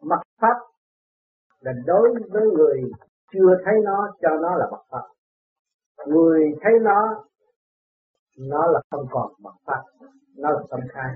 Mật pháp là đối với người chưa thấy nó cho nó là mật pháp. Người thấy nó là không còn mật pháp, nó là tâm khai.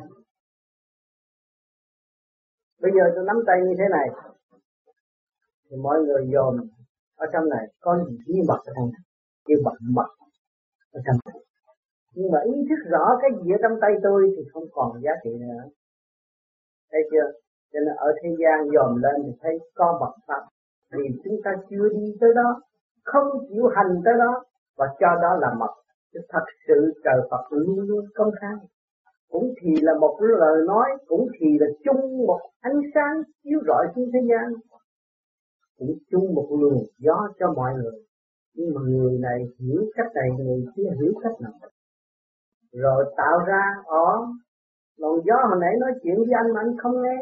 Bây giờ tôi nắm tay như thế này thì mọi người dòm ở trong này có gì bí mật ở trong này, kêu bằng mật ở trong này. Nhưng mà ý thức rõ cái gì ở trong tay tôi thì không còn giá trị nữa. Thấy chưa? Cho nên ở thế gian dòm lên thì thấy có mật pháp, vì chúng ta chưa đi tới đó, không chịu hành tới đó và cho đó là mật. Chứ thật sự trời Phật luôn luôn công khai. Cũng thì là một lời nói, cũng thì là chung một ánh sáng chiếu rọi trên thế gian, cũng chung một luồng gió cho mọi người. Nhưng mà người này hiểu cách này, người kia hiểu cách nào, rồi tạo ra luồng gió hồi nãy nói chuyện với anh mà anh không nghe,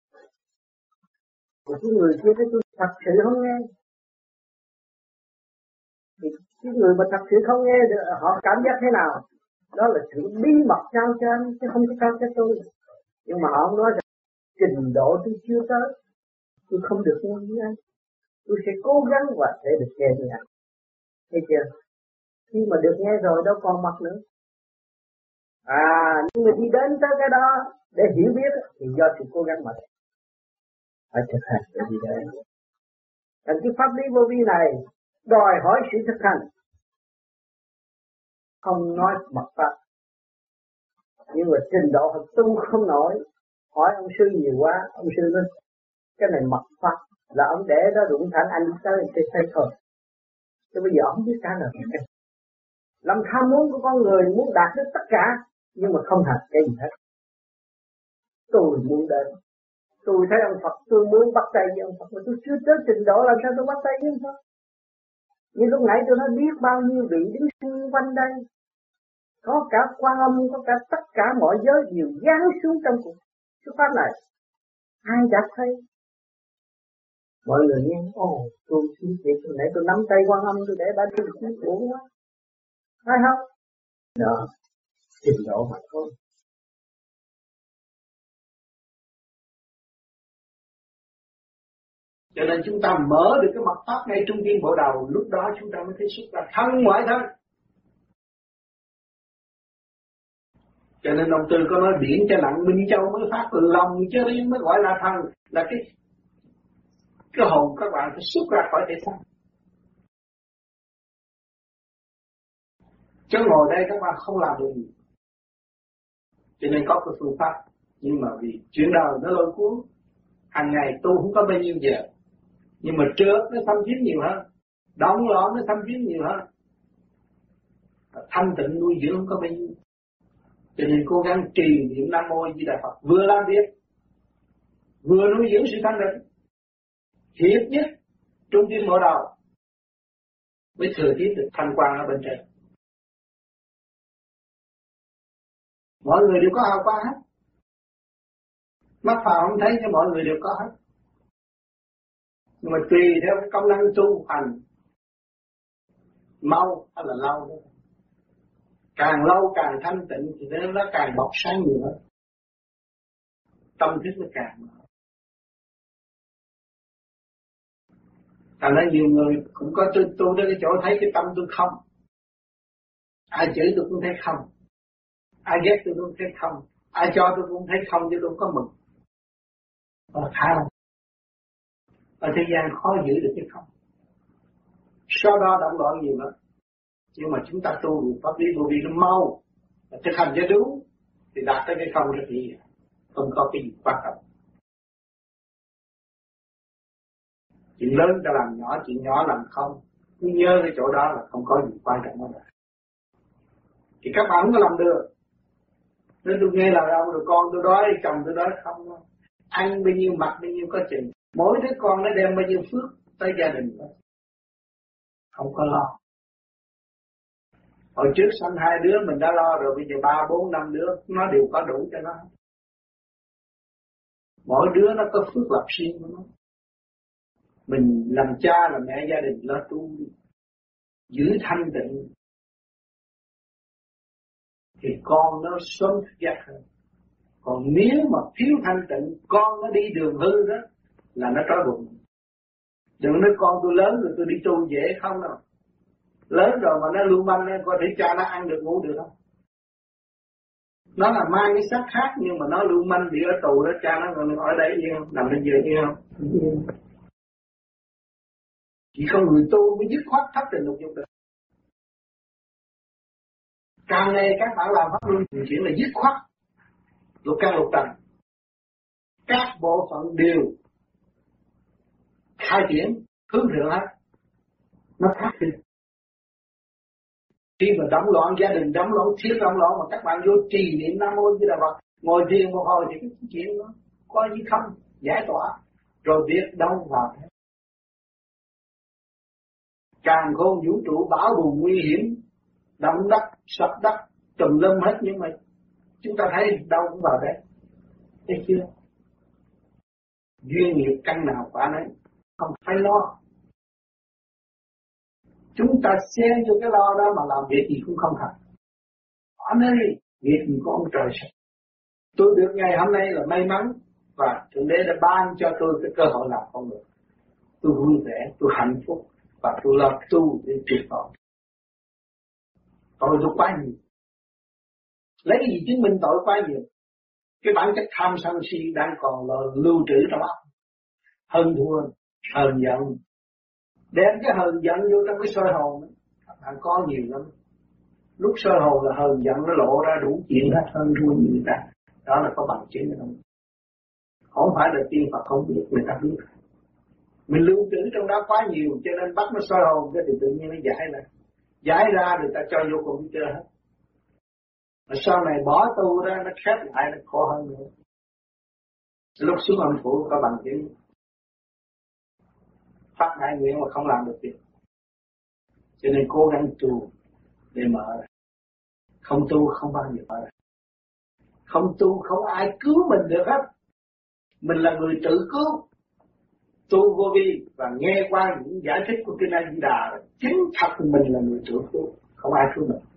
thì cái người kia thấy tôi thật sự không nghe, thì cái người mà thật sự không nghe họ cảm giác thế nào? Đó là sự bí mật trao cho anh chứ không có trao cho tôi. Nhưng mà họ không nói rằng trình độ tôi chưa tới, tôi không được nghe với anh, tôi sẽ cố gắng và sẽ được nghe với anh. Thấy chưa? Khi mà được nghe rồi đâu còn mật nữa. Nhưng mà đi đến tới cái đó để hiểu biết thì do sự cố gắng mà phải thực hành để đi đến. Thành cái pháp lý vô vi này đòi hỏi sự thực hành, không nói mật pháp. Nhưng mà trình độ học tu không nổi, hỏi ông sư nhiều quá, ông sư nói cái này mật pháp, là ông để đó đụng thẳng anh tới thì thấy thôi. Chứ bây giờ ông biết trả lời cái lòng tham muốn của con người muốn đạt được tất cả, nhưng mà không hành cái gì hết. Tôi muốn đến, tôi thấy ông Phật, tôi muốn bắt tay với ông Phật, mà tôi chưa tới trình độ làm sao tôi bắt tay với ông Phật. Như lúc nãy tôi nói biết bao nhiêu vị đứng xung quanh đây, có cả Quan Âm, có cả tất cả mọi giới đều giáng xuống trong cuộc xuất pháp này. Ai đã thấy? Mọi người nghe, tôi xin việc, hồi nãy tôi nắm tay Quan Âm, tôi để bà đi được uổng quá. Phải không? Đó, trình độ mà thôi. Cho nên chúng ta mở được cái mật pháp ngay trung tim bộ đầu, lúc đó chúng ta mới thấy xuất ra thân ngoại thân. Cho nên ông Tư có nói điển cho nặng Minh Châu mới phát từ lòng chứ mới gọi là thân, là cái hồn các bạn phải xuất ra khỏi thể xác. Chứ ngồi đây các bạn không làm được gì. Cho nên có cái phương pháp, nhưng mà vì chuyện đời nó lôi cuốn, hàng ngày tu không có bao nhiêu giờ, nhưng mà trước nó thâm thiế nhiều hơn, đóng lõm nó thâm thiế nhiều hơn, thanh tịnh nuôi dưỡng không có bao nhiêu. Cho nên cố gắng trì niệm Nam Mô Di Đà Phật, vừa làm việc vừa nuôi dưỡng sự thanh tịnh, hiệp nhất trung tim bộ đầu mới thừa tiếp được thanh quang ở bên trên. Mọi người đều có hào quang hết, mắt phàm không thấy nhưng mọi người đều có hết. Nhưng mà tùy theo cái công năng tu hành mau hay là lâu đó. Càng lâu càng thanh tịnh thì nó càng bộc sáng nhiều hơn, tâm thức nó càng mở. Thành ra nhiều người cũng có tu đến cái chỗ thấy cái tâm tôi không, ai chửi tôi cũng thấy không, ai ghét tôi cũng thấy không, ai cho tôi cũng thấy không, chứ tôi không có mừng. Tha lắm. Ở thế gian khó giữ được cái không. Sau đó động loạn nhiều lắm. Nhưng mà chúng ta tu được pháp lý vô vi nó mau, thực hành cho đúng thì đạt tới cái không rất dễ, không có cái gì quan trọng. Chuyện lớn ta làm nhỏ, chuyện nhỏ làm không. Cứ nhớ cái chỗ đó là không có gì quan trọng hết. Thì các bạn không có làm được. Nên tôi nghe lời ông rồi con tôi đói, chồng tôi đói không. Ăn bao nhiêu mặc bao nhiêu có chừng. Mỗi đứa con nó đem bao nhiêu phước tới gia đình đó. Không có lo. Hồi trước sanh 2 đứa mình đã lo rồi, bây giờ 3, 4, 5 đứa nó đều có đủ cho nó. Mỗi đứa nó có phước lập riêng của nó. Mình làm cha làm mẹ gia đình lo tu, giữ thanh tịnh thì con nó sống thức giác hơn. Còn nếu mà thiếu thanh tịnh, con nó đi đường hư đó, là nó trói buộc. Đừng nói con tôi lớn rồi tôi đi tu dễ không đâu. Lớn rồi mà nó lưu manh, có thể cho nó ăn được ngủ được không? Nó là mang cái xác khác nhưng mà nó lưu manh bị ở tù đó, cha nó còn ở đây yên không? Nằm trên giường yên không? Chỉ có người tu mới dứt khoát thấp tình lục dục được. Càng ngày các bạn làm pháp luân thường chuyển là dứt khoát lục căn lục trần, các bộ phận đều khai triển hướng thượng hết, nó khác đi. Khi mà đóng loạn gia đình, đóng loạn thiết, đóng loạn mà các bạn vô trì niệm Nam Mô Di Đà Phật, ngồi thiền một hồi thì cái chuyện nó có gì không giải tỏa, rồi biết đâu vào thế. Càng khôn vũ trụ bão bùng nguy hiểm, động đất, sập đất, tùm lum hết, nhưng mà chúng ta thấy đâu cũng vào đấy. Thấy chưa? Duyên nghiệp căn nào quả nấy, không phải lo. Chúng ta xen vô cái lo đó mà làm việc gì cũng không thành. Anh ơi, việc gì có ông trời sao? Tôi được ngày hôm nay là may mắn và Thượng Đế đã ban cho tôi cái cơ hội làm con người. Tôi vui vẻ, tôi hạnh phúc và tôi lo tu để triệt tội. Tội tôi quá nhiều. Lấy cái gì chứng minh tội quá nhiều? Cái bản chất tham sân si đang còn lưu trữ trong óc. Hơn thua, hờn giận. Đem cái hờn giận vô trong cái soi hồn, bạn có nhiều lắm. Lúc soi hồn là hờn giận nó lộ ra đủ chuyện hết, hơn thua như người ta. Đó là có bằng chứng không? Không phải là tiên Phật không biết, người ta biết. Mình lưu trữ trong đó quá nhiều cho nên bắt nó soi hồn cái thì tự nhiên nó giải ra. Giải ra người ta cho vô computer hết. Mà sau này bỏ tu ra nó khép lại nó khổ hơn nữa. Lúc xuống âm phủ có bằng chứng. Phát đại nguyện mà không làm được việc. Cho nên cố gắng tu để mở ra. Không tu không bao giờ mở ra. Không tu không ai cứu mình được hết. Mình là người tự cứu. Tu vô vi và nghe qua những giải thích của Kinh A Di Đà, chính thật mình là người tự cứu, không ai cứu mình.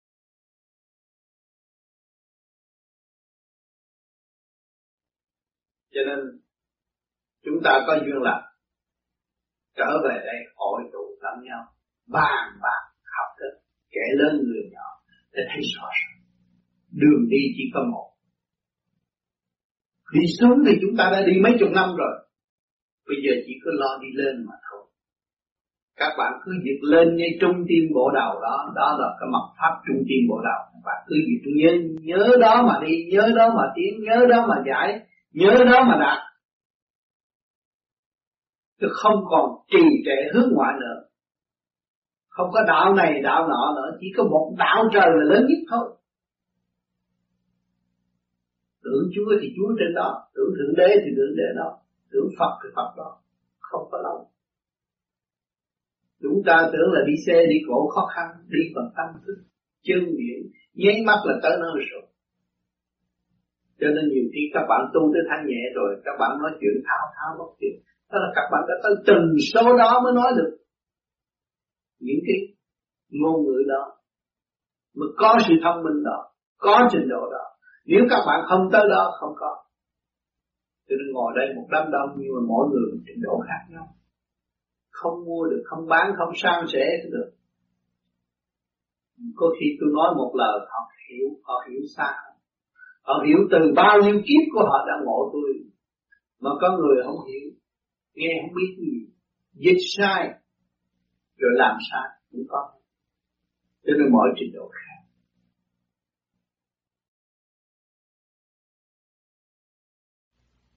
Cho nên chúng ta có duyên lành trở về đây hội tụ lẫn nhau, bàn bạc học thức, kẻ lớn người nhỏ để thấy rõ ràng đường đi chỉ có một. Đi xuống thì chúng ta đã đi mấy chục năm rồi, bây giờ chỉ có lo đi lên mà thôi. Các bạn cứ việc lên ngay trung tim bộ đầu đó, đó là cái mật pháp trung tim bộ đầu. Các bạn cứ việc nhớ đó mà đi, nhớ đó mà tiến, nhớ đó mà giải, nhớ đó mà đạt. Chứ không còn trì trệ hướng ngoại nữa. Không có đạo này đạo nọ nữa, chỉ có một đạo trời là lớn nhất thôi. Tưởng Chúa thì Chúa trên đó, tưởng Thượng Đế thì Thượng Đế đó, tưởng Phật thì Phật đó. Không có lâu. Chúng ta tưởng là đi xe đi cổ khó khăn, đi bằng tâm thức, chân miệng, nháy mắt là tới nơi rồi. Cho nên nhiều khi các bạn tu tới thanh nhẹ rồi, các bạn nói chuyện thao bất chuyện. Đó là các bạn đã tới từng số đó mới nói được những cái ngôn ngữ đó, mới có sự thông minh đó, có trình độ đó. Nếu các bạn không tới đó, không có. Cho nên ngồi đây một đám đông nhưng mà mỗi người một trình độ khác nhau. Không mua được, không bán, không san sẻ được. Có khi tôi nói một lời họ hiểu xa. Họ hiểu từ bao nhiêu kiếp của họ đã ngộ tôi. Mà có người không hiểu, nghe không biết gì, dịch sai, rồi làm sai, cũng có. Cho nên mỗi trình độ khác.